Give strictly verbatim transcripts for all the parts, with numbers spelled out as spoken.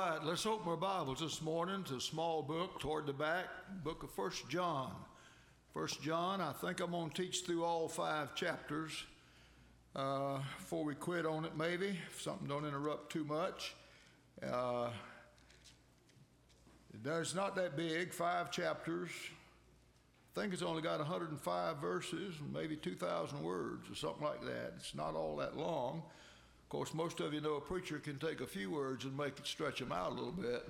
right, let's open our Bibles this morning to a small book toward the back, book of First John. First John, I think I'm going to teach through all five chapters uh, before we quit on it maybe, if something don't interrupt too much. Uh, it's not that big, five chapters. I think it's only got one hundred five verses, maybe two thousand words or something like that. It's not all that long. Of course, most of you know a preacher can take a few words and make it stretch them out a little bit.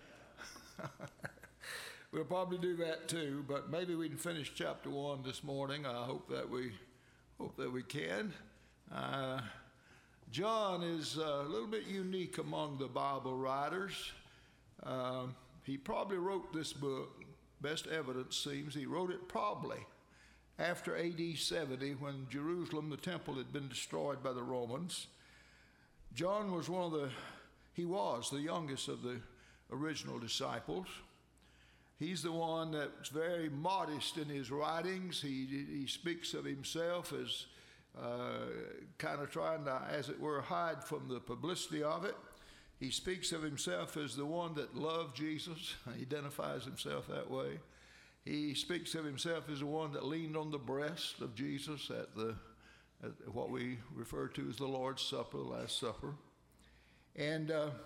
We'll probably do that too, but maybe we can finish chapter one this morning. I hope that we hope that we can. Uh, John is a little bit unique among the Bible writers. Uh, he probably wrote this book, best evidence seems, he wrote it probably after A D seventy when Jerusalem, the temple, had been destroyed by the Romans. John was one of the, he was the youngest of the original disciples. He's the one that's very modest in his writings. He, he speaks of himself as uh, kind of trying to, as it were, hide from the publicity of it. He speaks of himself as the one that loved Jesus. He identifies himself that way. He speaks of himself as the one that leaned on the breast of Jesus at the at what we refer to as the Lord's Supper, the Last Supper. And uh,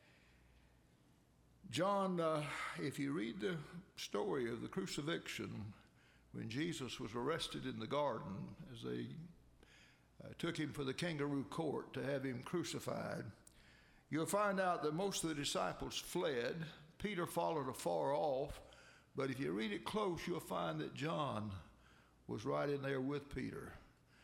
John, uh, if you read the story of the crucifixion, when Jesus was arrested in the garden as they uh, took him for the kangaroo court to have him crucified, you'll find out that most of the disciples fled. Peter followed afar off, but if you read it close, you'll find that John was right in there with Peter.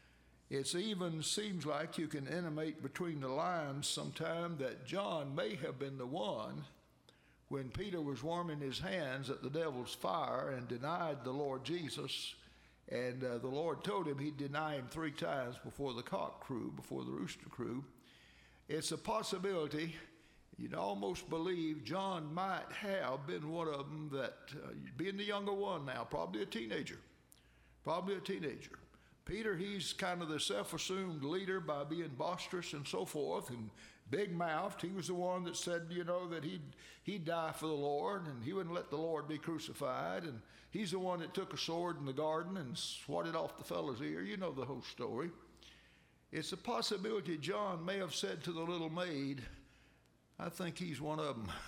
It even seems like you can intimate between the lines sometime that John may have been the one when Peter was warming his hands at the devil's fire and denied the Lord Jesus, and uh, the Lord told him he'd deny him three times before the cock crew, before the rooster crew. It's a possibility. You'd almost believe John might have been one of them, that uh, being the younger one now, probably a teenager, probably a teenager. Peter, he's kind of the self-assumed leader by being boisterous and so forth and big-mouthed. He was the one that said, you know, that he'd, he'd die for the Lord and he wouldn't let the Lord be crucified. And he's the one that took a sword in the garden and swatted off the fellow's ear. You know the whole story. It's a possibility John may have said to the little maid, I think he's one of them.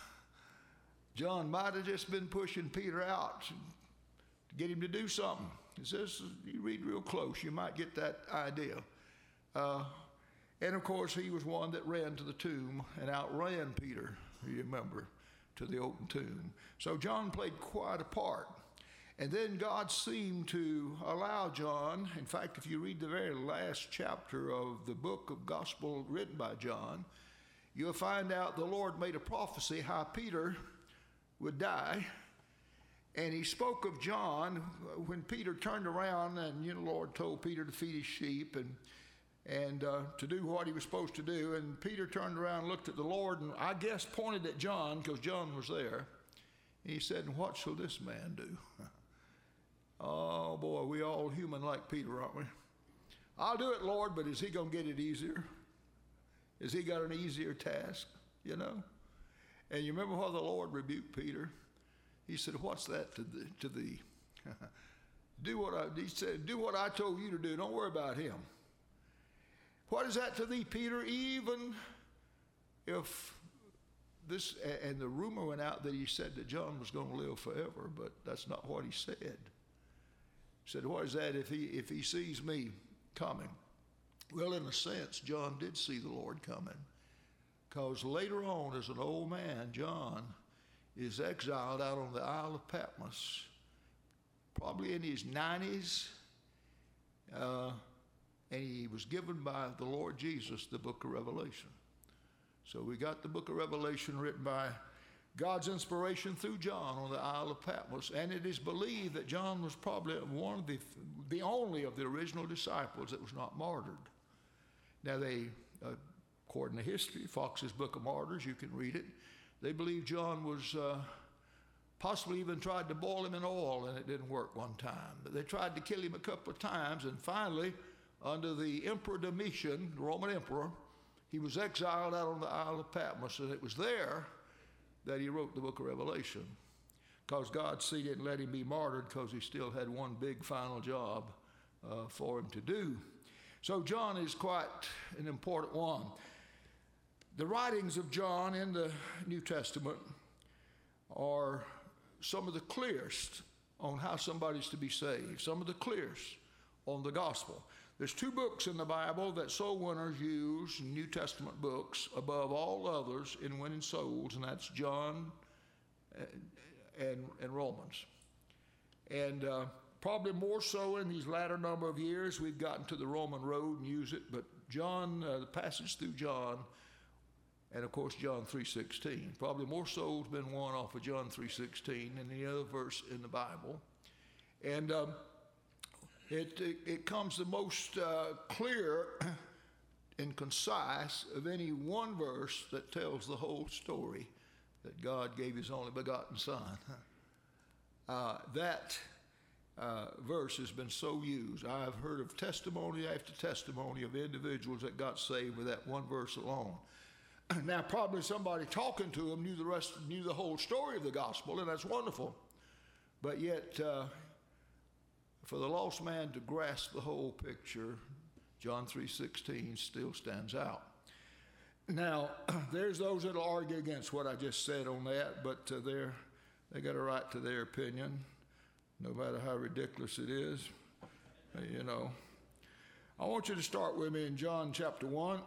John might have just been pushing Peter out to get him to do something. It says, you read real close, you might get that idea. Uh, and of course, he was one that ran to the tomb and outran Peter, you remember, to the open tomb. So John played quite a part. And then God seemed to allow John, in fact, if you read the very last chapter of the book of gospel written by John, you'll find out the Lord made a prophecy how Peter would die. And he spoke of John when Peter turned around and, you know, the Lord told Peter to feed his sheep and and uh, to do what he was supposed to do. And Peter turned around and looked at the Lord and I guess pointed at John because John was there. And he said, and what shall this man do? Oh boy, we all human like Peter, aren't we? I'll do it, Lord, but is he going to get it easier? Has he got an easier task, you know? And you remember how the Lord rebuked Peter? He said, what's that to, the, to thee? do what I, he said, do what I told you to do. Don't worry about him. What is that to thee, Peter? Even if this, and the rumor went out that he said that John was going to live forever, but that's not what he said. He said, what is that if he, if he sees me coming? Well, in a sense, John did see the Lord coming, because later on, as an old man, John is exiled out on the Isle of Patmos, probably in his nineties, uh, and he was given by the Lord Jesus the book of Revelation. So we got the book of Revelation written by God's inspiration through John on the Isle of Patmos, and it is believed that John was probably one of the, the only of the original disciples that was not martyred. Now they, uh, according to history, Fox's Book of Martyrs, you can read it, they believe John was uh, possibly even tried to boil him in oil, and it didn't work one time. But they tried to kill him a couple of times, and finally, under the Emperor Domitian, the Roman emperor, he was exiled out on the Isle of Patmos, and it was there that he wrote the book of Revelation, because God see didn't let him be martyred because he still had one big final job uh, for him to do. So John is quite an important one. The writings of John in the New Testament are some of the clearest on how somebody's to be saved, some of the clearest on the gospel. There's two books in the Bible that soul winners use, New Testament books, above all others in winning souls, and that's John and, and, and Romans. And uh, probably more so in these latter number of years, we've gotten to the Roman road and use it, but John, uh, the passage through John, and of course John three sixteen, probably more souls been won off of John three sixteen than any other verse in the Bible. And um, It, it, it comes the most uh, clear and concise of any one verse that tells the whole story that God gave his only begotten Son. Uh, that uh, verse has been so used. I've heard of testimony after testimony of individuals that got saved with that one verse alone. Now, probably somebody talking to them knew the rest, knew the whole story of the gospel, and that's wonderful. But yet, uh, for the lost man to grasp the whole picture, John three sixteen still stands out. Now, there's those that will argue against what I just said on that, but uh, they're, they got a right to their opinion, no matter how ridiculous it is. Uh, you know, I want you to start with me in John chapter one.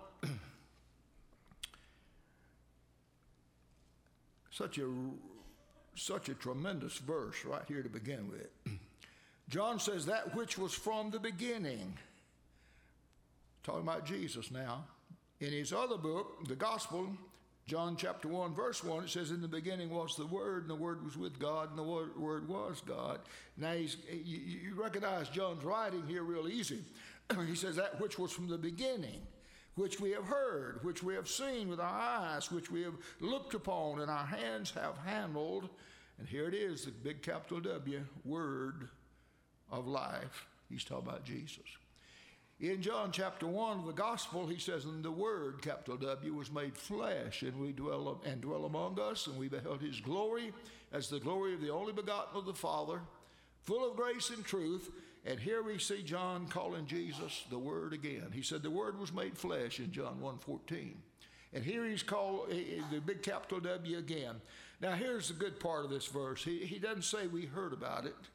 Such a, such a tremendous verse right here to begin with. John says, that which was from the beginning. Talking about Jesus now. In his other book, the Gospel, John chapter one, verse one, it says, in the beginning was the Word, and the Word was with God, and the Word, word was God. Now, he's, you, you recognize John's writing here real easy. He says, that which was from the beginning, which we have heard, which we have seen with our eyes, which we have looked upon, and our hands have handled. And here it is, the big capital W, Word of life. He's talking about Jesus. In John chapter one of the gospel, he says, and the Word, capital W, was made flesh, and we dwell and dwell among us, and we beheld his glory as the glory of the only begotten of the Father, full of grace and truth. And here we see John calling Jesus the Word again. He said the Word was made flesh in John one fourteen. And here he's called the big capital W again. Now here's the good part of this verse. He, he doesn't say we heard about it.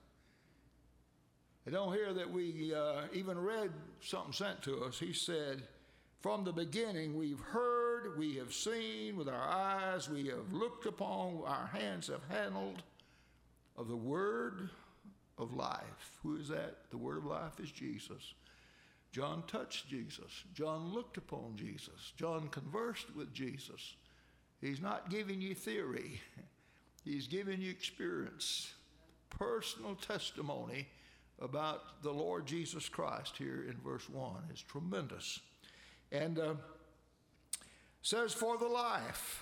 I don't hear that we uh, even read something sent to us. He said, from the beginning we've heard, we have seen with our eyes, we have looked upon, our hands have handled of the Word of life. Who is that? The Word of life is Jesus. John touched Jesus. John looked upon Jesus. John conversed with Jesus. He's not giving you theory. He's giving you experience, personal testimony about the Lord Jesus Christ here in verse one. It's tremendous. And uh, says, for the life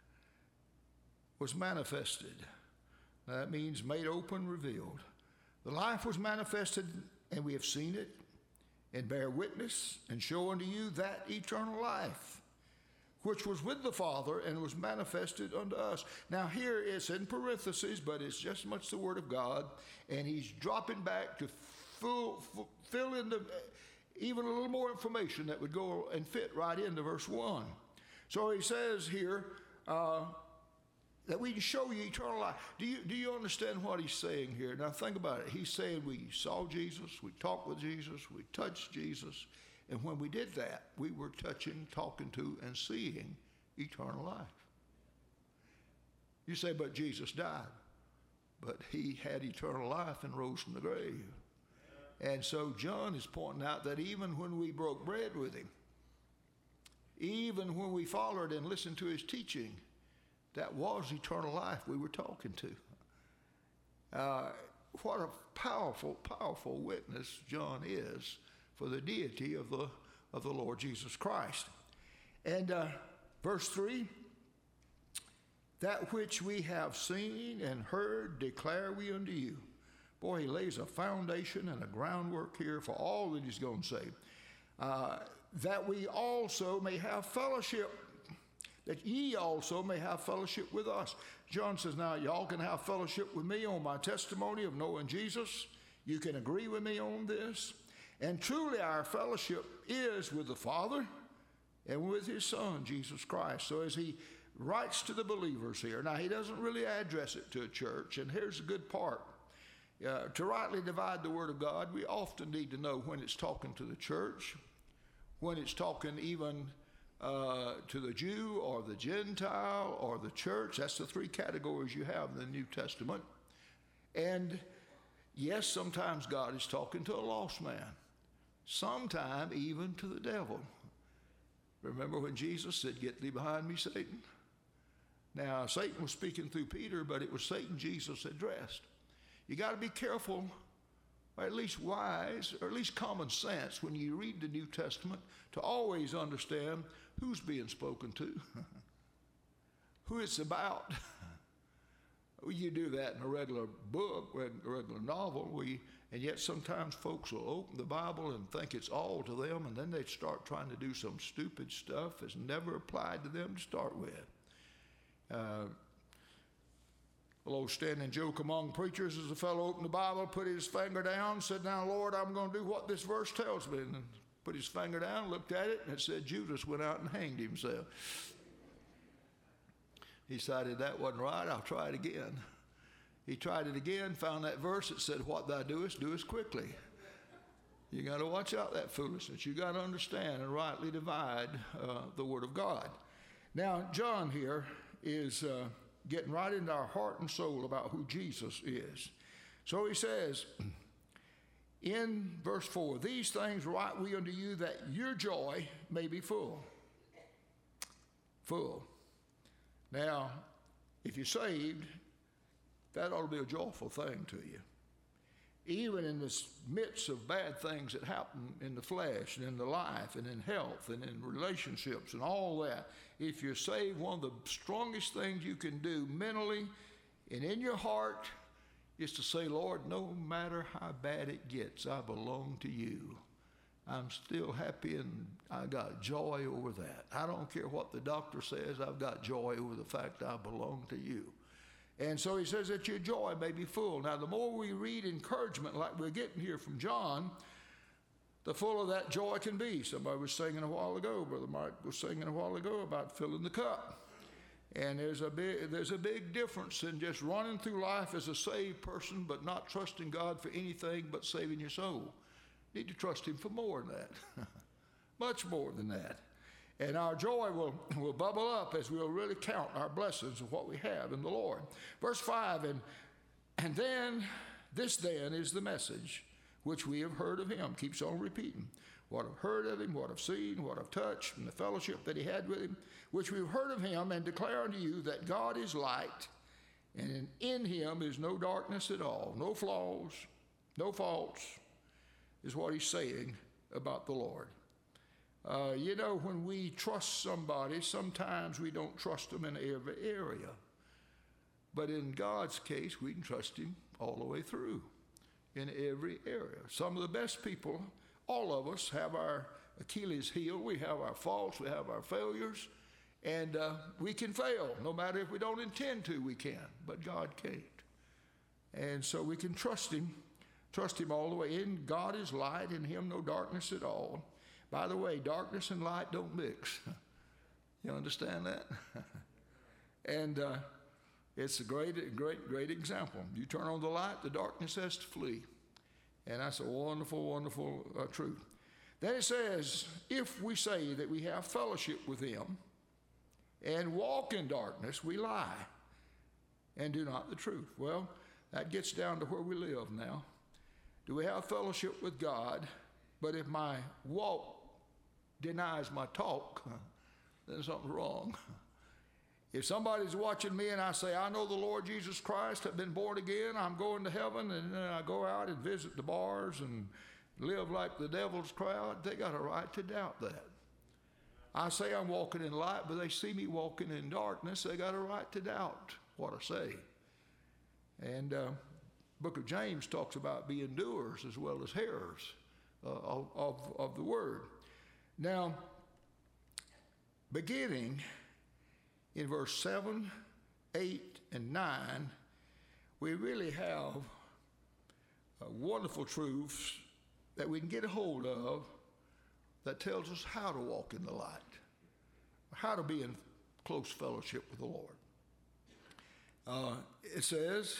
was manifested. Now that means made open, revealed. The life was manifested, and we have seen it, and bear witness, and show unto you that eternal life, which was with the Father, and was manifested unto us. Now here it's in parentheses, but it's just much the Word of God, and he's dropping back to fill, fill in the, even a little more information that would go and fit right into verse one. So he says here, uh, that we can show you eternal life. Do you, do you understand what he's saying here? Now think about it. He's saying we saw Jesus, we talked with Jesus, we touched Jesus, and when we did that, we were touching, talking to, and seeing eternal life. You say, but Jesus died. But he had eternal life and rose from the grave. And so John is pointing out that even when we broke bread with him, even when we followed and listened to his teaching, that was eternal life we were talking to. Uh, what a powerful, powerful witness John is for the deity of the, of the Lord Jesus Christ. And uh, verse three, that which we have seen and heard declare we unto you. Boy, he lays a foundation and a groundwork here for all that he's going to say. Uh, that we also may have fellowship. that ye also may have fellowship with us. John says, now y'all can have fellowship with me on my testimony of knowing Jesus. You can agree with me on this. And truly our fellowship is with the Father and with his Son, Jesus Christ. So as he writes to the believers here, now he doesn't really address it to a church, and here's the good part. Uh, to rightly divide the Word of God, we often need to know when it's talking to the church, when it's talking even uh, to the Jew or the Gentile or the church. That's the three categories you have in the New Testament. And yes, sometimes God is talking to a lost man, sometime even to the devil. Remember when Jesus said, "Get thee behind me, Satan"? Now, Satan was speaking through Peter, but it was Satan Jesus addressed. You got to be careful, or at least wise, or at least common sense when you read the New Testament to always understand who's being spoken to, who it's about. You do that in a regular book, a regular novel, we, and yet sometimes folks will open the Bible and think it's all to them, and then they start trying to do some stupid stuff that's never applied to them to start with. Uh, a little standing joke among preachers is a fellow opened the Bible, put his finger down, said, "Now, Lord, I'm going to do what this verse tells me." And put his finger down, looked at it, and it said Judas went out and hanged himself. He decided that wasn't right, I'll try it again. He tried it again, found that verse that said, "What thou doest, doest quickly." You got to watch out that foolishness. You got to understand and rightly divide uh, the Word of God. Now, John here is uh, getting right into our heart and soul about who Jesus is. So he says in verse four, "These things write we unto you that your joy may be full." Full. Now, if you're saved, that ought to be a joyful thing to you. Even in the midst of bad things that happen in the flesh and in the life and in health and in relationships and all that, if you're saved, one of the strongest things you can do mentally and in your heart is to say, "Lord, no matter how bad it gets, I belong to you. I'm still happy and I got joy over that. I don't care what the doctor says, I've got joy over the fact I belong to you." And so he says that your joy may be full. Now, the more we read encouragement like we're getting here from John, the fuller that joy can be. Somebody was singing a while ago, Brother Mike was singing a while ago about filling the cup. And there's a big, there's a big difference in just running through life as a saved person but not trusting God for anything but saving your soul. You need to trust him for more than that, much more than that. And our joy will, will bubble up as we'll really count our blessings of what we have in the Lord. Verse five, and, and then, this then is the message which we have heard of him. Keeps on repeating. What I've heard of him, what I've seen, what I've touched, and the fellowship that he had with him, which we've heard of him, and declare unto you that God is light, and in, in him is no darkness at all, no flaws, no faults, is what he's saying about the Lord. Uh, you know, when we trust somebody, sometimes we don't trust them in every area. But in God's case, we can trust him all the way through in every area. Some of the best people, all of us, have our Achilles heel. We have our faults, we have our failures, and uh, we can fail. No matter if we don't intend to, we can, but God can't. And so we can trust him, trust him all the way. In God is light, in him no darkness at all. By the way, darkness and light don't mix. You understand that? And uh, it's a great, great, great example. You turn on the light, the darkness has to flee. And that's a wonderful, wonderful uh, truth. Then it says, if we say that we have fellowship with him and walk in darkness, we lie and do not the truth. Well, that gets down to where we live now. Do we have fellowship with God? But if my walk denies my talk, then something's wrong. If somebody's watching me and I say, "I know the Lord Jesus Christ, I've been born again, I'm going to heaven," and then I go out and visit the bars and live like the devil's crowd, they got a right to doubt that. I say I'm walking in light, but they see me walking in darkness, they got a right to doubt what I say. And uh, book of James talks about being doers as well as hearers uh, of, of, of the word. Now, beginning in verse seven, eight, and nine, we really have uh, wonderful truths that we can get a hold of that tells us how to walk in the light, how to be in close fellowship with the Lord. Uh, it says,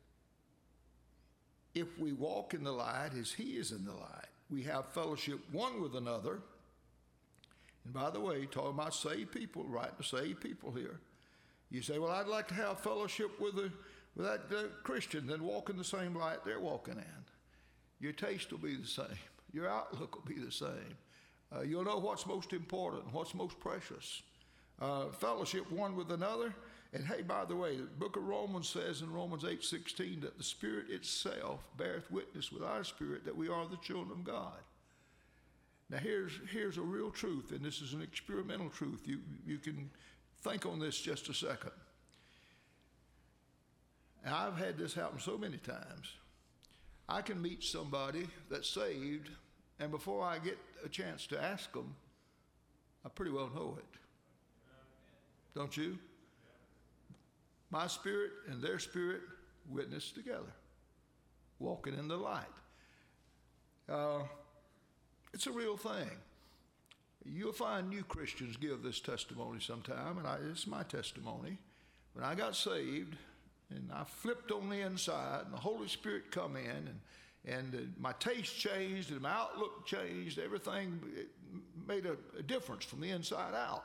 if we walk in the light as he is in the light, we have fellowship one with another. And by the way, talking about saved people, right, to saved people here. You say, well, I'd like to have fellowship with, a, with that uh, Christian, then walk in the same light they're walking in. Your taste will be the same. Your outlook will be the same. Uh, you'll know what's most important, what's most precious. Uh, fellowship one with another. And hey, by the way, the book of Romans says in Romans eight sixteen that the Spirit itself beareth witness with our spirit that we are the children of God. Now here's, here's a real truth, and this is an experimental truth. You, you can think on this just a second. And I've had this happen so many times. I can meet somebody that's saved, and before I get a chance to ask them, I pretty well know it. Don't you? My spirit and their spirit witness together, walking in the light. Uh, it's a real thing. You'll find new Christians give this testimony sometime, and I, it's my testimony. When I got saved, and I flipped on the inside, and the Holy Spirit come in, and, and uh, my taste changed, and my outlook changed. Everything made a, a difference from the inside out.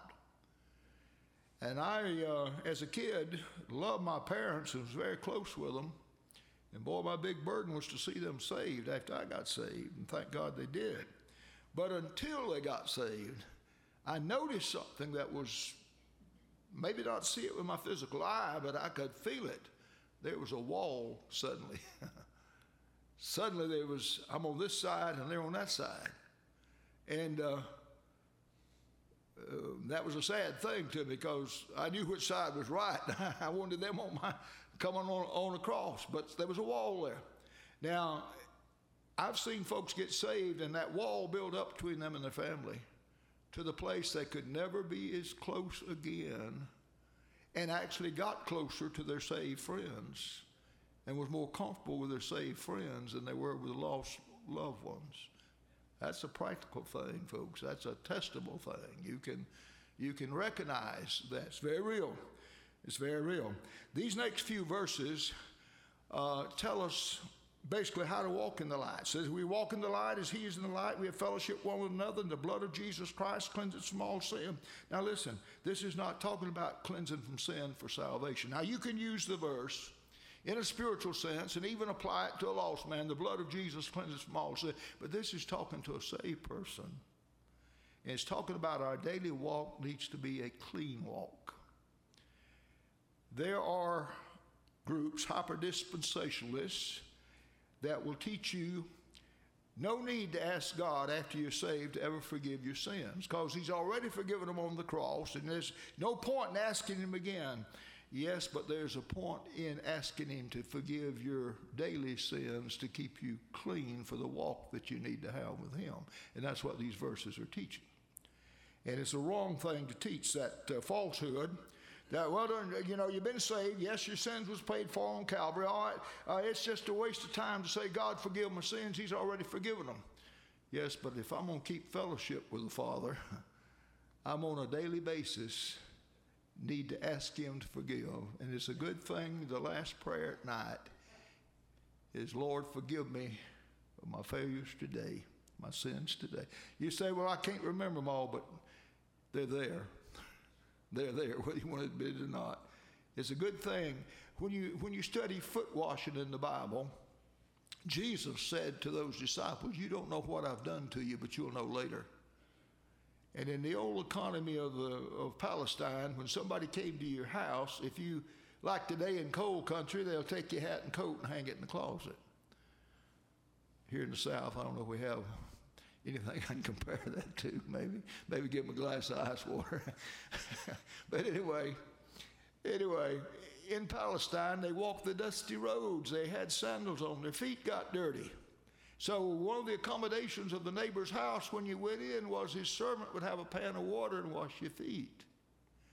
And I, uh, as a kid, loved my parents and was very close with them. And boy, my big burden was to see them saved after I got saved, and thank God they did. But until they got saved, I noticed something that was, maybe not see it with my physical eye, but I could feel it. There was a wall suddenly. Suddenly there was, I'm on this side and they're on that side. And uh, uh, that was a sad thing to me because I knew which side was right. I wanted them on my, coming on, on across, but there was a wall there. Now, I've seen folks get saved and that wall build up between them and their family to the place they could never be as close again, and actually got closer to their saved friends and was more comfortable with their saved friends than they were with lost loved ones. That's a practical thing, folks. That's a testable thing. You can, you can recognize that. It's very real. It's very real. These next few verses uh, tell us basically how to walk in the light. It says, we walk in the light as he is in the light. We have fellowship one with another, and the blood of Jesus Christ cleanses from all sin. Now listen, this is not talking about cleansing from sin for salvation. Now you can use the verse in a spiritual sense and even apply it to a lost man. The blood of Jesus cleanses from all sin. But this is talking to a saved person. And it's talking about our daily walk needs to be a clean walk. There are groups, hyper-dispensationalists, that will teach you no need to ask God after you're saved to ever forgive your sins because he's already forgiven them on the cross, and there's no point in asking him again. Yes, but there's a point in asking him to forgive your daily sins to keep you clean for the walk that you need to have with him. And that's what these verses are teaching. And it's a wrong thing to teach, that uh, falsehood. That, well, you know, you've been saved. Yes, your sins was paid for on Calvary. All right, uh, it's just a waste of time to say, God, forgive my sins. He's already forgiven them. Yes, but if I'm going to keep fellowship with the Father, I'm on a daily basis need to ask him to forgive. And it's a good thing, the last prayer at night is, Lord, forgive me of my failures today, my sins today. You say, well, I can't remember them all, but they're there. They're there, whether you want to admit it or not. It's a good thing. When you, when you study foot washing in the Bible, Jesus said to those disciples, you don't know what I've done to you, but you'll know later. And in the old economy of, the, of Palestine, when somebody came to your house, if you, like today in coal country, they'll take your hat and coat and hang it in the closet. Here in the South, I don't know if we have anything I can compare that to, maybe. Maybe give them a glass of ice water. But anyway, anyway, in Palestine, they walked the dusty roads. They had sandals on. Their feet got dirty. So one of the accommodations of the neighbor's house when you went in was his servant would have a pan of water and wash your feet.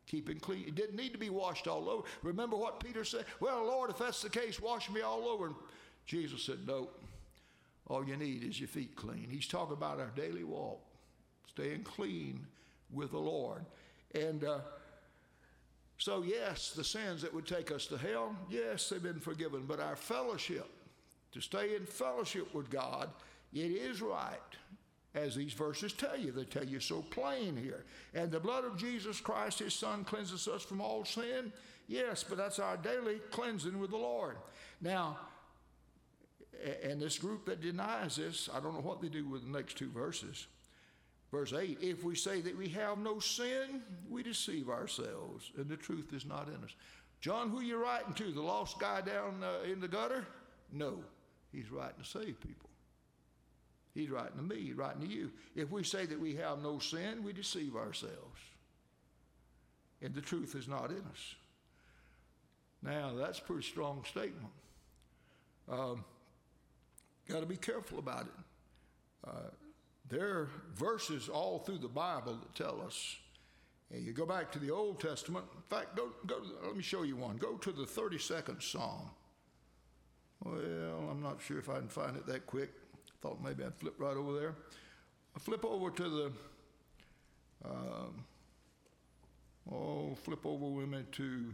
Keeping clean. It didn't need to be washed all over. Remember what Peter said? Well, Lord, if that's the case, wash me all over. And Jesus said, no. All you need is your feet clean. He's talking about our daily walk, staying clean with the Lord. And uh, so, yes, the sins that would take us to hell, yes, they've been forgiven. But our fellowship, to stay in fellowship with God, it is right, as these verses tell you. They tell you so plain here. And the blood of Jesus Christ, his Son, cleanses us from all sin. Yes, but that's our daily cleansing with the Lord. Now, and this group that denies this, I don't know what they do with the next two verses. Verse eight, if we say that we have no sin, we deceive ourselves, and the truth is not in us. John, who you writing to? The lost guy down uh, in the gutter? No, he's writing to save people. He's writing to me, he's writing to you. If we say that we have no sin, we deceive ourselves, and the truth is not in us. Now, that's a pretty strong statement. Um, got to be careful about it. Uh, There are verses all through the Bible that tell us. And you go back to the Old Testament. In fact, go, go. Let me show you one. Go to the thirty-second Psalm. Well, I'm not sure if I can find it that quick. Thought maybe I'd flip right over there. I flip over to the, um, oh, flip over with me to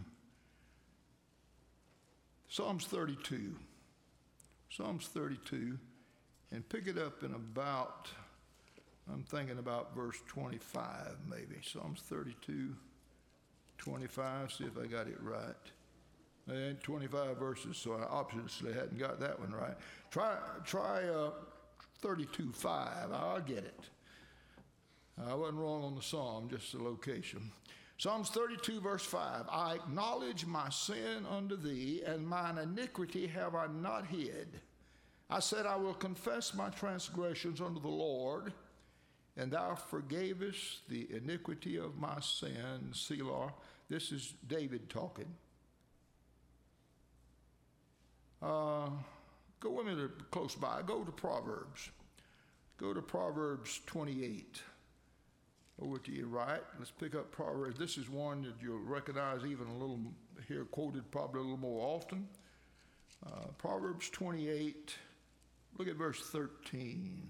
Psalms thirty-two. Psalms thirty-two, and pick it up in about, I'm thinking about verse twenty-five maybe. Psalms thirty-two, twenty-five, see if I got it right. There ain't twenty-five verses, so I obviously hadn't got that one right. Try try uh, thirty-two, five, I'll get it. I wasn't wrong on the psalm, just the location. Psalms thirty-two, verse five, I acknowledge my sin unto thee, and mine iniquity have I not hid. I said, I will confess my transgressions unto the Lord, and thou forgavest the iniquity of my sin, Selah. This is David talking. Uh, go with me to close by. Go to Proverbs. Go to Proverbs twenty-eight. Over to your right. Let's pick up Proverbs. This is one that you'll recognize even a little, here quoted probably a little more often. Uh, Proverbs twenty-eight. Look at verse thirteen.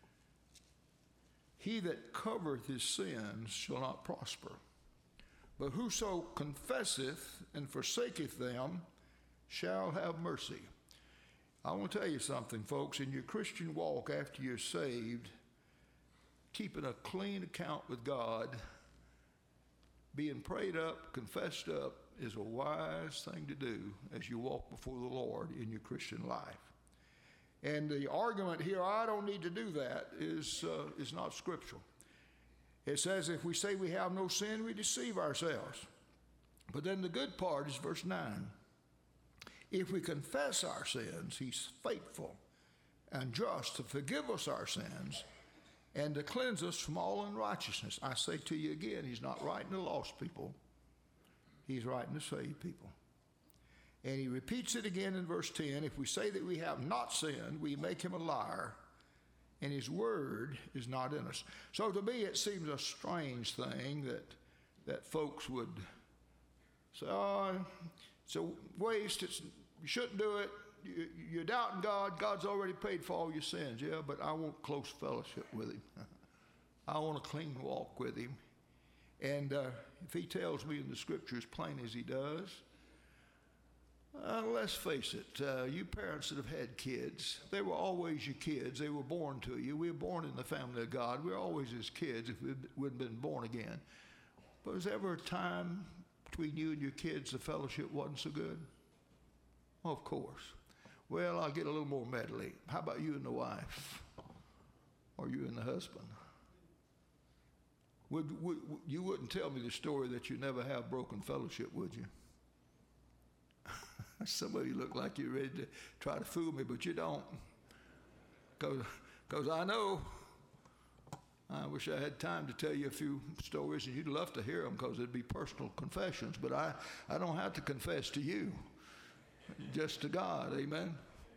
He that covereth his sins shall not prosper, but whoso confesseth and forsaketh them shall have mercy. I want to tell you something, folks. In your Christian walk after you're saved, keeping a clean account with God, being prayed up, confessed up, is a wise thing to do as you walk before the Lord in your Christian life. And the argument here, I don't need to do that, is, uh, is not scriptural. It says if we say we have no sin, we deceive ourselves. But then the good part is verse nine. If we confess our sins, he's faithful and just to forgive us our sins and to cleanse us from all unrighteousness. I say to you again, he's not writing to lost people. He's writing to saved people. And he repeats it again in verse ten. If we say that we have not sinned, we make him a liar, and his word is not in us. So to me, it seems a strange thing that, that folks would say, oh, it's a waste, it's, you shouldn't do it. You, you're doubting God. God's already paid for all your sins. Yeah, but I want close fellowship with him. I want a clean walk with him. And uh, if he tells me in the scripture as plain as he does, uh, let's face it, uh, you parents that have had kids, they were always your kids. They were born to you. We were born in the family of God. We're always his kids if we wouldn't been born again. But was there ever a time between you and your kids the fellowship wasn't so good? Of course. Well, I'll get a little more medley. How about you and the wife? Or you and the husband? Would, would, you wouldn't tell me the story that you never have broken fellowship, would you? Some of you look like you're ready to try to fool me, but you don't. Because I know. I wish I had time to tell you a few stories, and you'd love to hear them because it'd be personal confessions. But I, I don't have to confess to you, just to God, amen?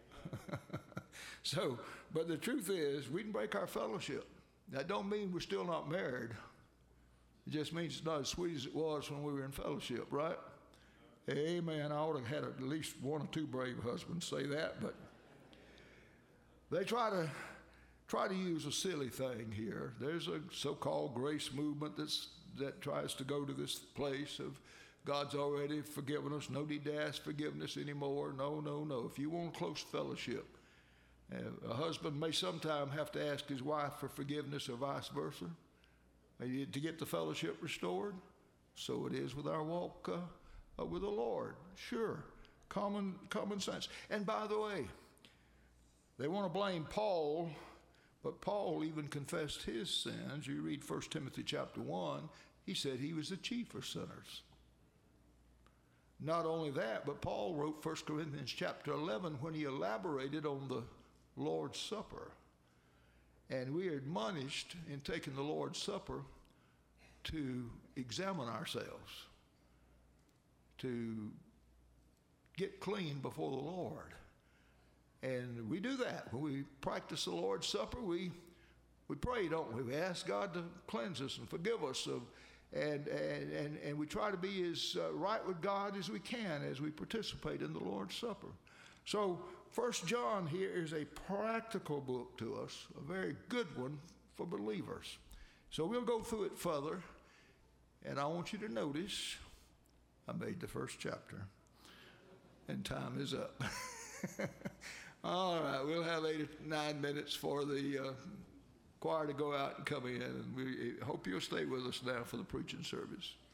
So, but the truth is, we can break our fellowship. That don't mean we're still not married. It just means it's not as sweet as it was when we were in fellowship, right? Amen. I ought to have had at least one or two brave husbands say that, but they try to try to use a silly thing here. There's a so-called grace movement that's that tries to go to this place of God's already forgiven us. No need to ask forgiveness anymore. No, no, no. If you want close fellowship, uh, a husband may sometime have to ask his wife for forgiveness or vice versa to get the fellowship restored. So it is with our walk uh, uh, with the Lord. Sure, common common sense. And by the way, they want to blame Paul, but Paul even confessed his sins. You read First Timothy chapter one, he said he was the chief of sinners. Not only that, but Paul wrote First Corinthians chapter eleven when he elaborated on the Lord's Supper. And we are admonished in taking the Lord's Supper to examine ourselves, to get clean before the Lord. And we do that. When we practice the Lord's Supper, we we pray, don't we? We ask God to cleanse us and forgive us of And, and, and, and we try to be as uh, right with God as we can as we participate in the Lord's Supper. So First John here is a practical book to us, a very good one for believers. So we'll go through it further, and I want you to notice I made the first chapter, and time is up. All right, we'll have eight or nine minutes for the uh, choir to go out and come in, and we hope you'll stay with us now for the preaching service.